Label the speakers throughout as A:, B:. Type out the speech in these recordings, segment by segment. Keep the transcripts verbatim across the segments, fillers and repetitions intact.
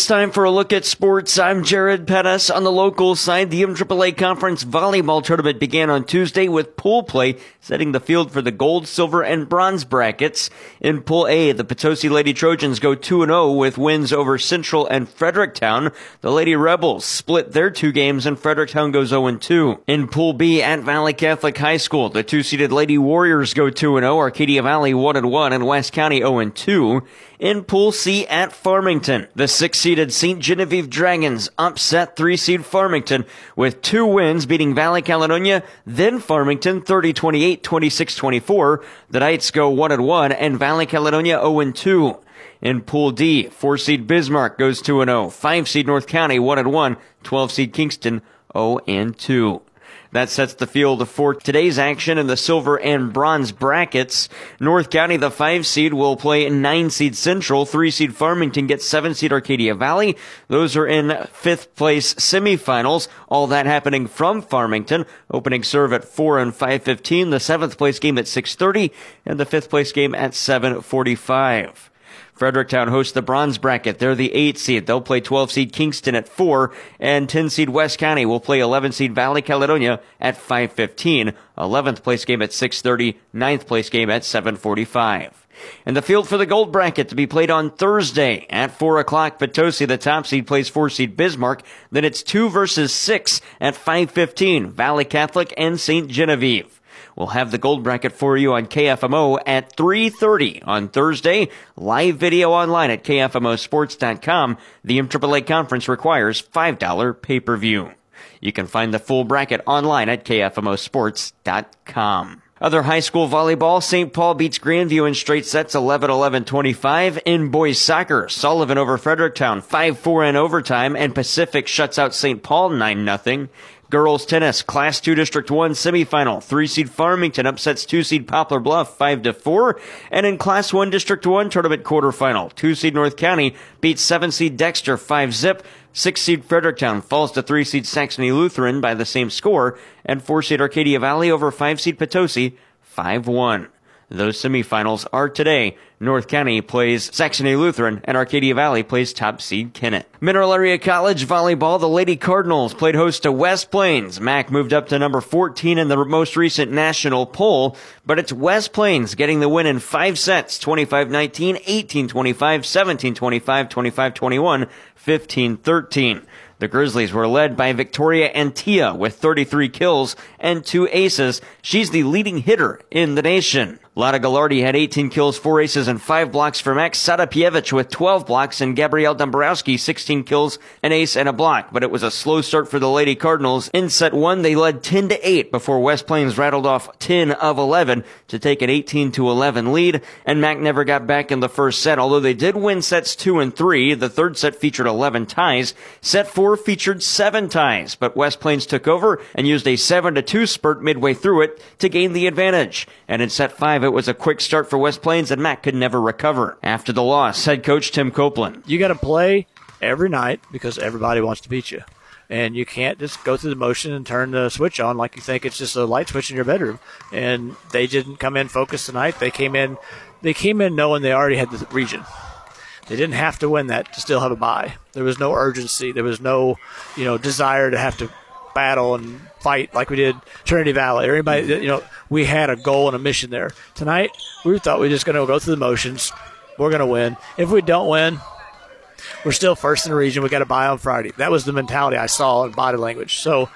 A: time for a look at sports. I'm Jared Pettis. On the local side, the M triple A Conference Volleyball Tournament began on Tuesday with pool play, setting the field for the gold, silver, and bronze brackets. In Pool A, the Potosi Lady Trojans go two and oh with wins over Central and Fredericktown. The Lady Rebels split their two games, and Fredericktown goes oh and two. In Pool B, at Valley Catholic High School, the two-seeded Lady Warriors go two and oh, Arcadia Valley one and one, and West County oh and two. In Pool C, at Farmington, the six-seeded Saint Genevieve Dragons upset three-seed Farmington with two wins, beating Valley Caledonia, then Farmington thirty twenty-eight, twenty-six twenty-four. The Knights go one and one, and Valley Caledonia oh and two. In Pool D, four-seed Bismarck goes two and oh, five-seed North County one and one, twelve-seed Kingston oh and two. That sets the field for today's action in the silver and bronze brackets. North County, the five-seed, will play nine-seed Central. three-seed Farmington gets seven-seed Arcadia Valley. Those are in fifth-place semifinals. All that happening from Farmington. Opening serve at four and five fifteen. The seventh-place game at six thirty. And the fifth-place game at seven forty-five. Fredericktown hosts the bronze bracket. They're the eight seed. They'll play twelve-seed Kingston at four, and ten-seed West County will play eleven-seed Valley Caledonia at five fifteen. eleventh place game at six thirty, ninth place game at seven forty-five. And the field for the gold bracket to be played on Thursday at four o'clock. Potosi, the top seed, plays four-seed Bismarck. Then it's two versus six at five fifteen. Valley Catholic and Saint Genevieve. We'll have the gold bracket for you on K F M O at three thirty on Thursday. Live video online at K F M O sports dot com. The M triple A Conference requires five dollars pay-per-view. You can find the full bracket online at K F M O sports dot com. Other high school volleyball, Saint Paul beats Grandview in straight sets eleven eleven twenty-five. In boys soccer, Sullivan over Fredericktown five four in overtime, and Pacific shuts out Saint Paul nine nothing. Girls tennis, Class two District one semifinal. three-seed Farmington upsets two-seed Poplar Bluff five to four. And in Class one District one tournament quarterfinal, two-seed North County beats seven-seed Dexter five zip. six-seed Fredericktown falls to three-seed Saxony Lutheran by the same score. And four-seed Arcadia Valley over five-seed Potosi five one. Those semifinals are today. North County plays Saxony Lutheran, and Arcadia Valley plays top seed Kennett. Mineral Area College volleyball, the Lady Cardinals played host to West Plains. Mac moved up to number fourteen in the most recent national poll, but it's West Plains getting the win in five sets, twenty-five nineteen, eighteen twenty-five, seventeen twenty-five, twenty-five twenty-one, fifteen thirteen. The Grizzlies were led by Victoria Antia with thirty-three kills and two aces. She's the leading hitter in the nation. Lada Gallardi had eighteen kills, four aces, and five blocks for Max Sadapievich with twelve blocks, and Gabrielle Dombrowski sixteen kills, an ace, and a block. But it was a slow start for the Lady Cardinals. In set one, they led ten to eight before West Plains rattled off ten of eleven to take an eighteen to eleven lead, and Mac never got back in the first set, although they did win sets two and three. The third set featured eleven ties. Set four featured seven ties, but West Plains took over and used a seven to two spurt midway through it to gain the advantage. And in set five, it was a quick start for West Plains, and Mac could never recover. After the loss, head coach Tim Copeland.
B: You got to play every night because everybody wants to beat you. And you can't just go through the motion and turn the switch on like you think it's just a light switch in your bedroom. And they didn't come in focused tonight. They came in, they came in knowing they already had the region. They didn't have to win that to still have a bye. There was no urgency. There was no, you know, desire to have to battle and fight like we did Trinity Valley or anybody. You know, we had a goal and a mission there. Tonight, we thought we were just going to go through the motions. We're going to win. If we don't win, we're still first in the region. We got to bye on Friday. That was the mentality I saw in body language. So,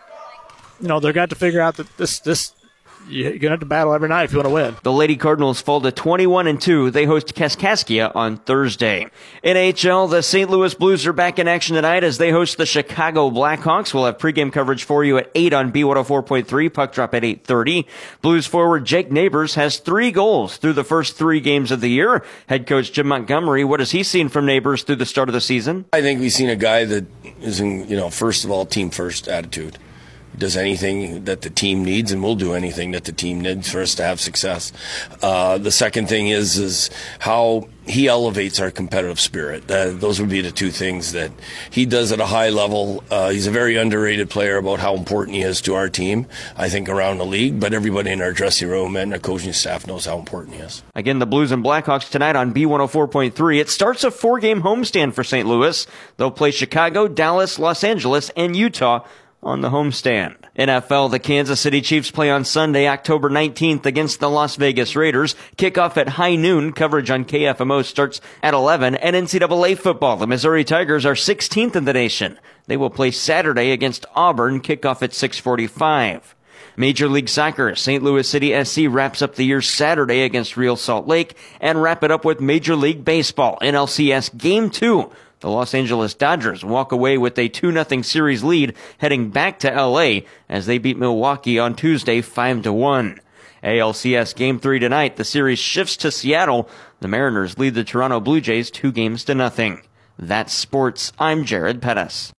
B: you know, they're got to figure out that this this. You're going to have to battle every night if you want to win.
A: The Lady Cardinals fall to twenty-one and two. They host Kaskaskia on Thursday. N H L, the Saint Louis Blues are back in action tonight as they host the Chicago Blackhawks. We'll have pregame coverage for you at eight on B one oh four point three. Puck drop at eight thirty. Blues forward Jake Neighbors has three goals through the first three games of the year. Head coach Jim Montgomery, what has he seen from Neighbors through the start of the season?
C: I think we've seen a guy that is in, you know, first of all, team first attitude. does anything that the team needs, and will do anything that the team needs for us to have success. Uh, the second thing is is how he elevates our competitive spirit. Uh, those would be the two things that he does at a high level. Uh, he's a very underrated player about how important he is to our team, I think, around the league, but everybody in our dressing room and our coaching staff knows how important he is.
A: Again, the Blues and Blackhawks tonight on B one oh four point three. It starts a four-game homestand for Saint Louis. They'll play Chicago, Dallas, Los Angeles, and Utah on the homestand. N F L, the Kansas City Chiefs play on Sunday, October nineteenth against the Las Vegas Raiders. Kickoff at high noon. Coverage on K F M O starts at eleven. And N C double A football, the Missouri Tigers are sixteenth in the nation. They will play Saturday against Auburn. Kickoff at six forty-five. Major League Soccer, Saint Louis City S C wraps up the year Saturday against Real Salt Lake, and wrap it up with Major League Baseball, N L C S Game two. The Los Angeles Dodgers walk away with a two nothing series lead heading back to L A as they beat Milwaukee on Tuesday five to one. A L C S Game three tonight, the series shifts to Seattle. The Mariners lead the Toronto Blue Jays two games to nothing. That's sports. I'm Jared Pettis.